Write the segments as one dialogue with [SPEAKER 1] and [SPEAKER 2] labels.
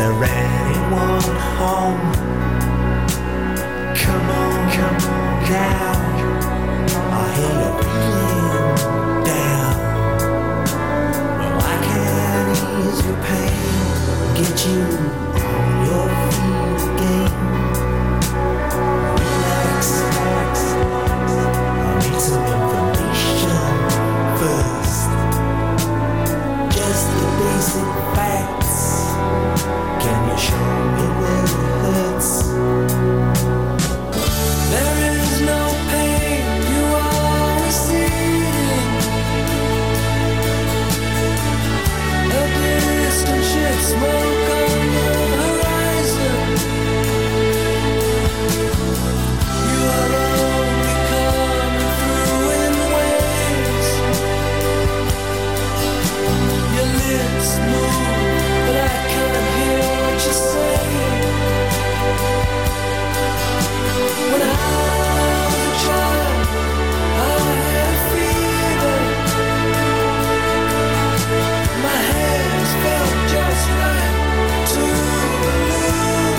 [SPEAKER 1] there anyone home? Come on now. I hear you're feeling down. Well, I can ease your pain, get you on your feet again. Relax, I need some information first. Just the basic facts. Can you show me where it hurts? There is no pain, you are receding. A distant ship, smoke on the horizon. You are only coming through in waves. Your lips move, but I can't hear what you're saying. When I was a child, I had fever. My hands felt just right to the moon.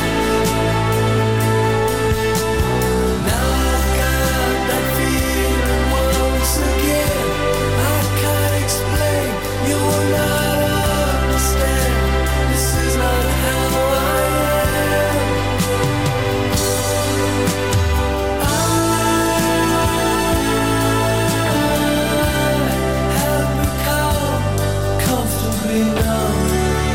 [SPEAKER 1] Now I've got that feeling once again. I can't explain, you will not understand. This is not how I am. I have become comfortably numb.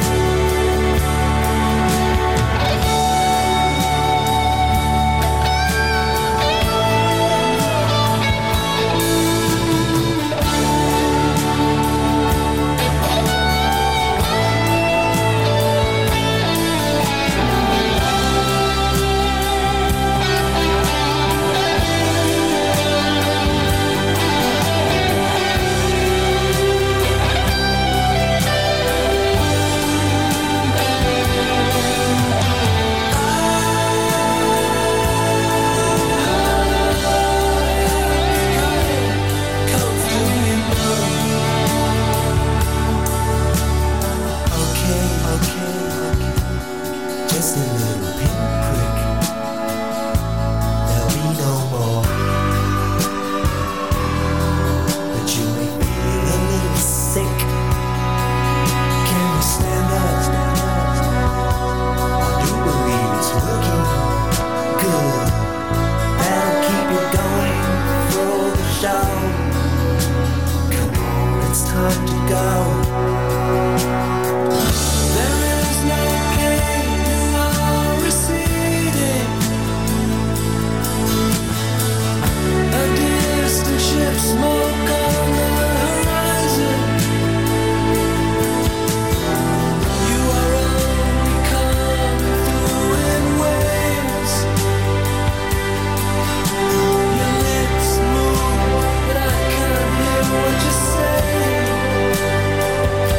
[SPEAKER 1] Just a little pinprick. There'll be no more. But you may feel a little sick. Can you stand up? I do believe it's working good. That'll keep you going through the show. Come on, it's time to go. There is no pain, you are receding. A distant ship, smoke on the horizon. You are only coming through in waves. Your lips move, but I can't hear what you're saying.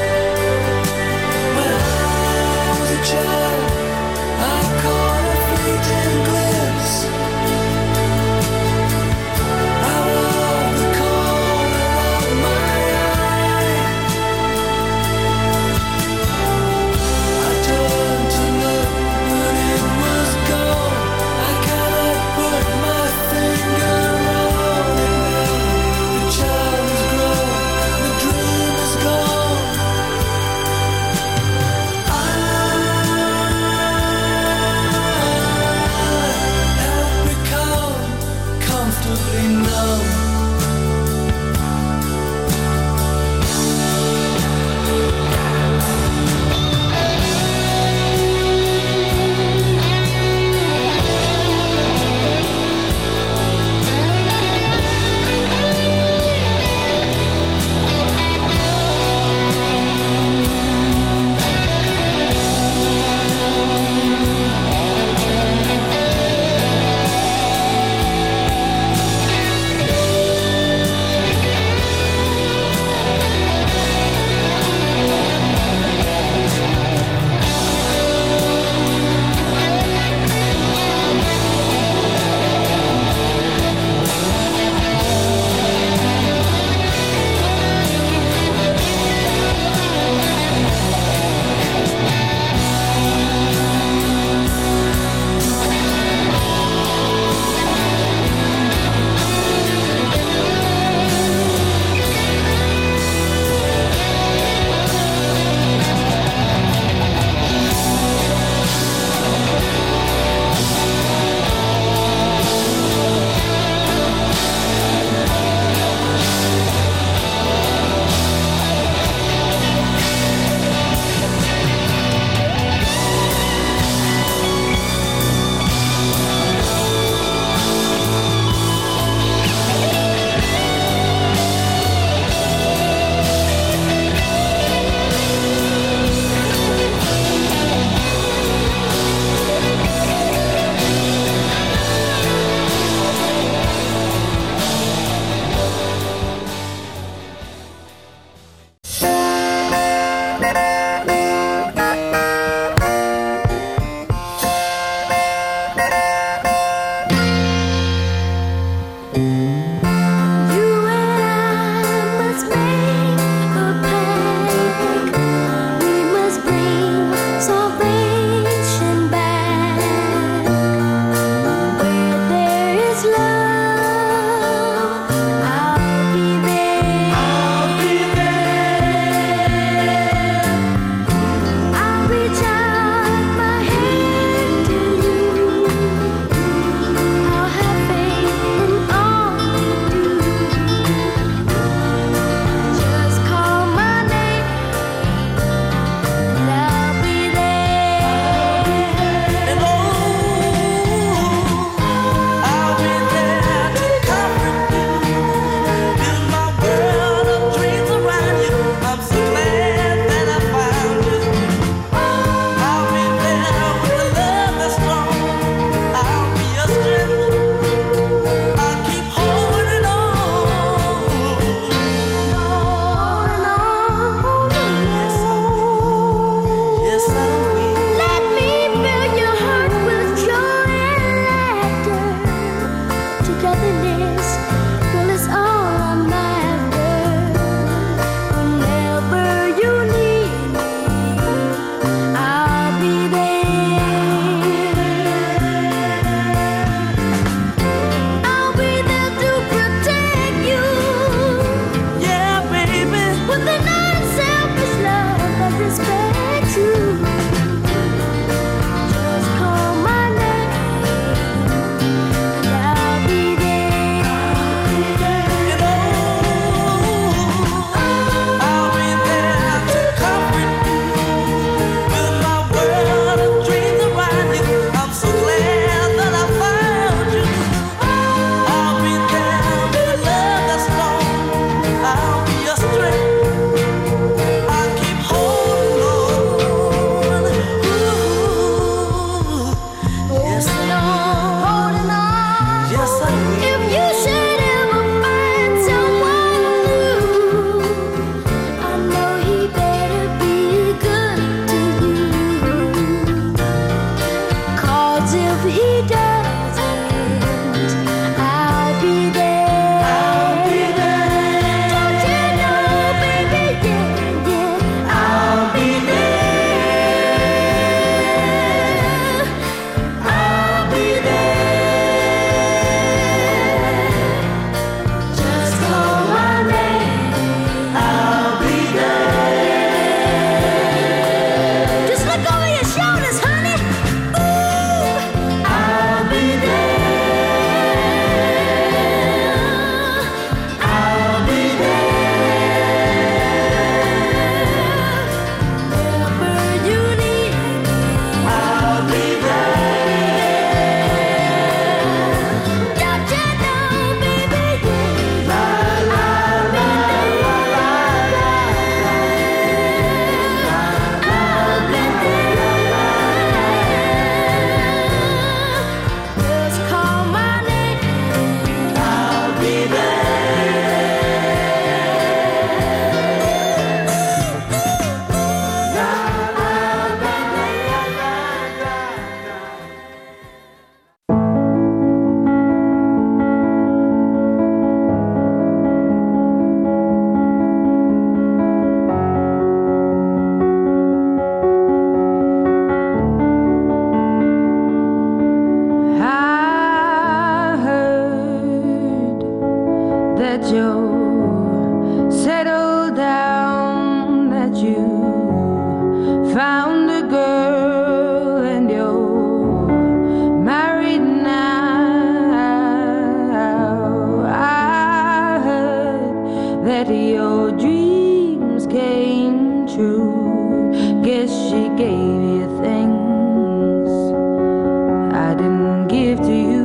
[SPEAKER 2] gave you things I didn't give to you.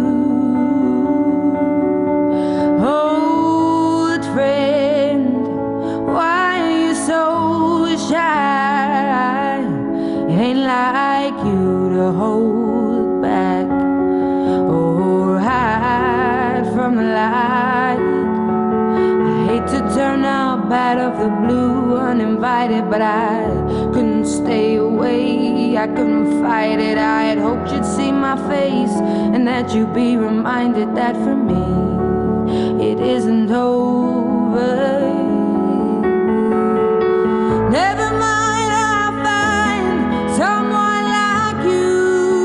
[SPEAKER 2] Old friend, why are you so shy? It ain't like you to hold back or hide from the light. I hate to turn up out of the blue uninvited, but I couldn't stay away, I couldn't fight it. I had hoped you'd see my face and that you'd be reminded that for me it isn't over. Never mind, I'll find someone like you.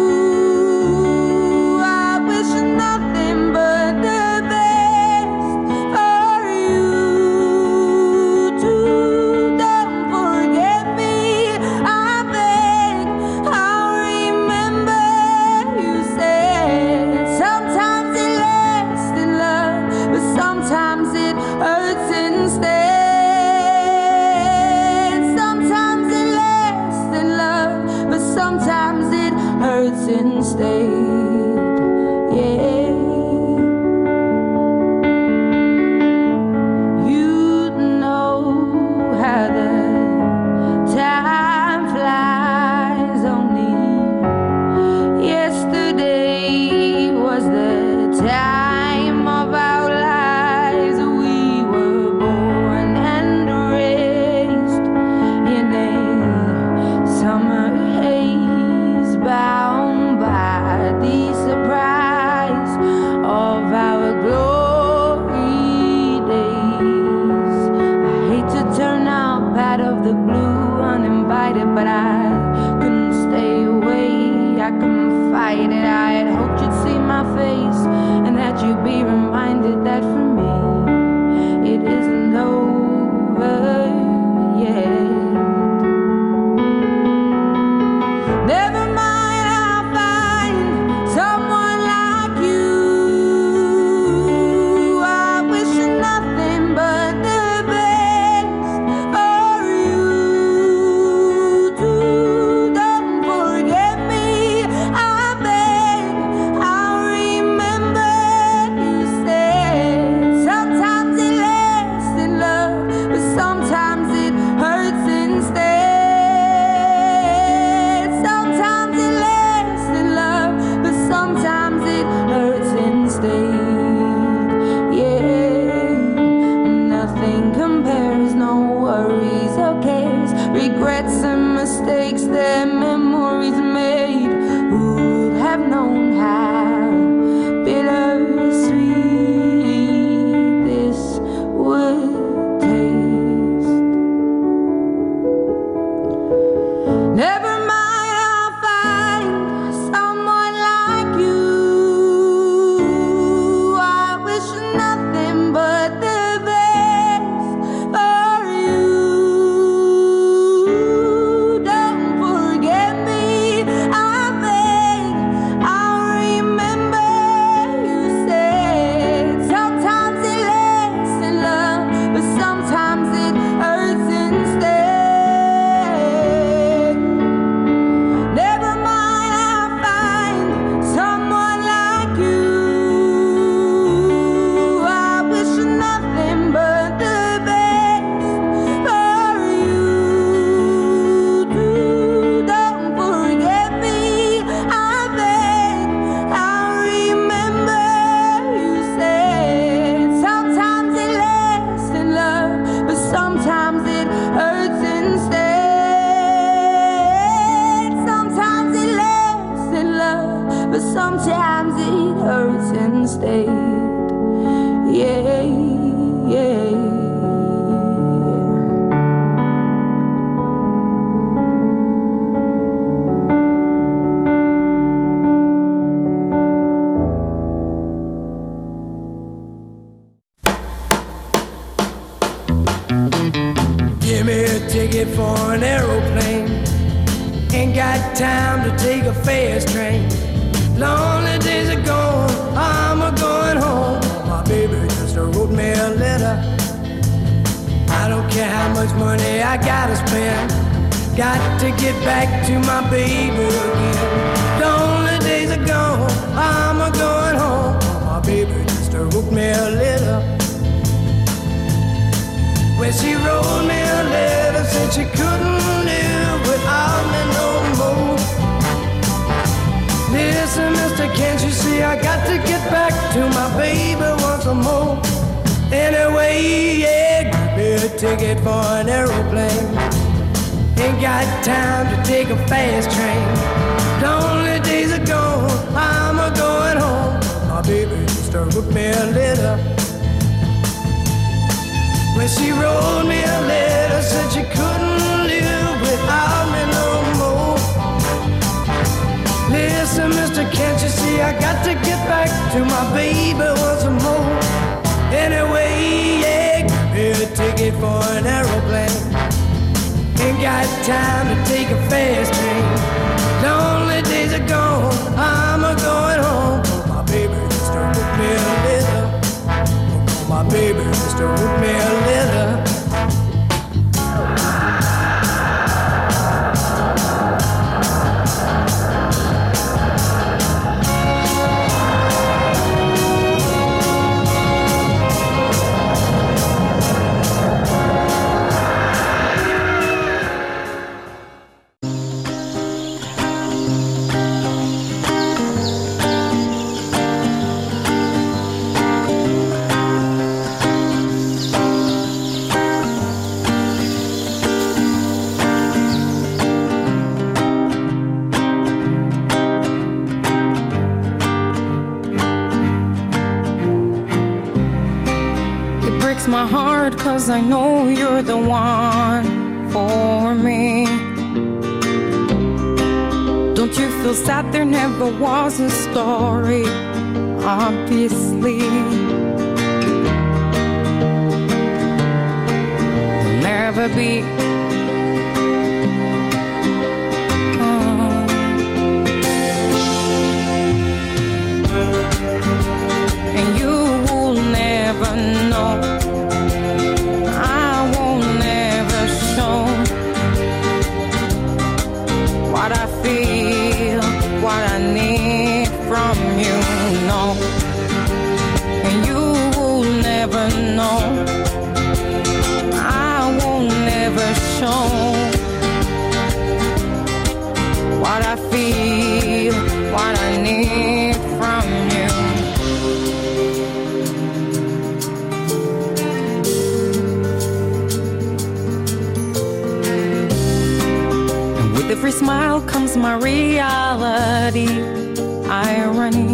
[SPEAKER 2] I wish nothing but the best for you too. Don't forget me, I beg. I'll remember you said sometimes it lasts in love, but sometimes it hurts instead. Sometimes it lasts in love, but sometimes it hurts instead. Yeah. You know how the time flies. Only yesterday was the time of our lives. We were born and raised in a summer haze, bound by the surprise of our glory days. I hate to turn up out of the blue uninvited, but I couldn't stay away, I couldn't fight it. I had hoped you'd see my face and that you'd be reminded that for me it isn't over yet. Never mind, I'll find someone like you. I wish nothing but the best for you too. Don't forget me, I beg. I'll remember you said sometimes it lasts in love, but sometimes it hurts instead. Sometimes it lasts in love, but sometimes it hurts instead. Yeah, nothing compares, no worries or cares, regrets and mistakes that memories made. Who would have known how bittersweet this would taste? Never mind, I'll find someone like you. I wish nothing but the best for you. Don't forget me, I beg. I'll remember you said sometimes it lasts in love, but sometimes it hurts instead. Never mind, I'll find someone like you. I wish nothing but the best for you too. Don't forget me, I beg. I'll remember you said sometimes it lasts in love, but sometimes it hurts instead. Sometimes it lasts in love, but sometimes it hurts instead. Yeah, yeah.
[SPEAKER 1] Give me a ticket for an aeroplane. Ain't got time to take a fast train. Lonely days are gone, I'm a going home. My baby just wrote me a letter. I don't care how much money I gotta spend. Got to get back to my baby again. The only days are gone, I'm a going home. My baby just wrote me a letter. When she wrote me a letter, said she couldn't live without me no more. Listen, mister, can't you see I got to get back to my baby once more. Anyway, yeah, give me a ticket for an aeroplane. Ain't got time to take a fast train. The only days are gone, I'm a going home. My baby just wrote me a letter. When she wrote me a letter, said she couldn't live without me no more. Listen, mister, can't you see I got to get back to my baby once more. Anyway, yeah, give me a ticket for an aeroplane. Ain't got time to take a fast train. The only days are gone, I'm a going home. My baby just wrote me a letter. My baby just wrote me a letter.
[SPEAKER 2] My heart, 'cause I know you're the one for me. Don't you feel sad? There never was a story, obviously. There'll never be. And you will never know. What I feel, what I need from you, no. And you will never know. I will never show what I feel, what I need from you. Every smile comes my reality, irony.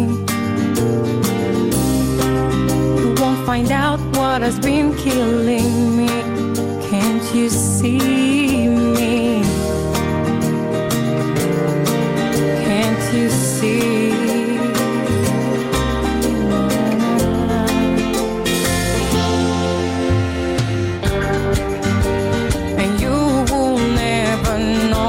[SPEAKER 2] You won't find out what has been killing me. Can't you see me? Can't you see? And you will never know.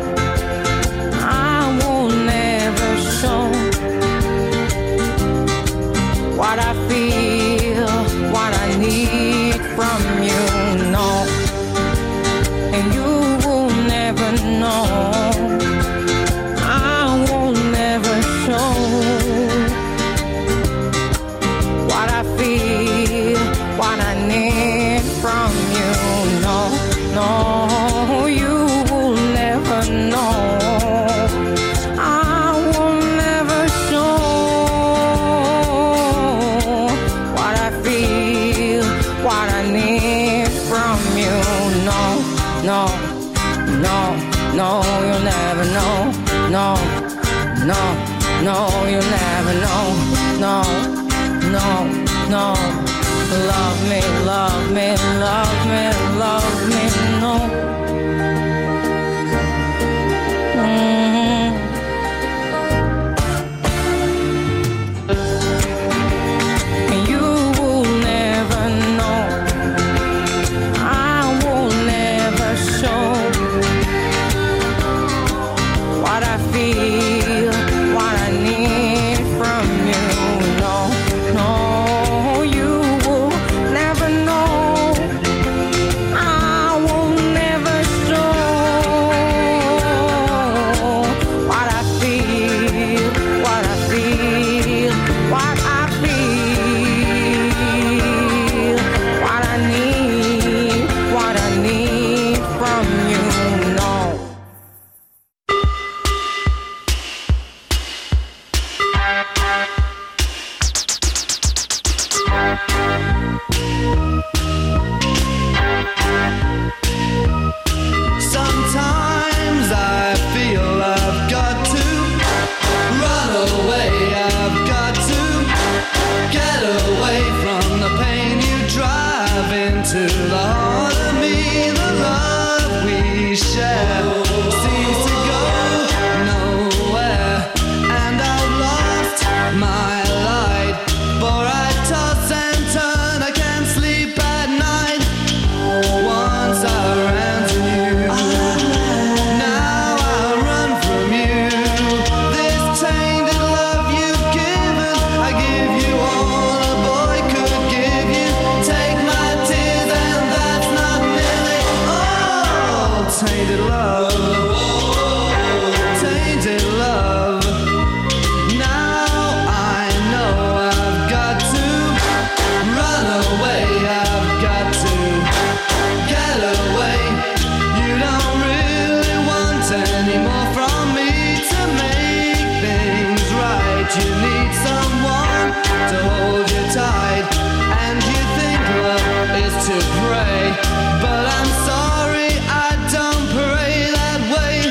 [SPEAKER 2] What I feel, what I need from you, no. And you will never know. I will never show what I feel, what I need from you, no. No, you will never know. No, no, no, you'll never know. No, no, no, you'll never know. No, no, no. Love me, love me, love me, love me, no. And you will never know. What I feel, what I need from you, no, no, you will never know. I will
[SPEAKER 1] tainted love, tainted love. Now I know I've got to run away, I've got to get away. You don't really want any more from me to make things right. You need someone to hold you tight, and you think love is to pray, but I'm sorry, I don't pray that way.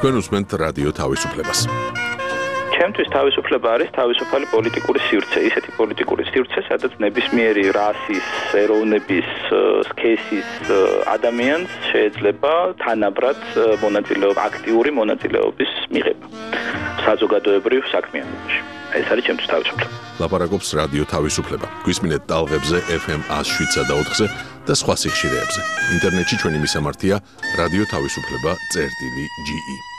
[SPEAKER 3] თქვენ უსმენთ რადიო თავისუფლებას.
[SPEAKER 4] ჩემთვის თავისუფლება არის თავისუფალი პოლიტიკური სივრცე, ისეთი პოლიტიკური სივრცე, სადაც ნებისმიერი რასის, ეროვნების, სქესის ადამიანს შეიძლება თანაბრად აქტიური მონაწილეობის მიღება საზოგადოებრივ საქმიანობაში. ეს არის ჩემთვის თავისუფლება.
[SPEAKER 3] ლაპარაკობს რადიო თავისუფლება. გვისმინეთ ტალღებზე FM 107 და 4-ზე და სხვა სიხშირეებზე. ინტერნეტში ჩვენი მისამართია რადიო თავისუფლება.ge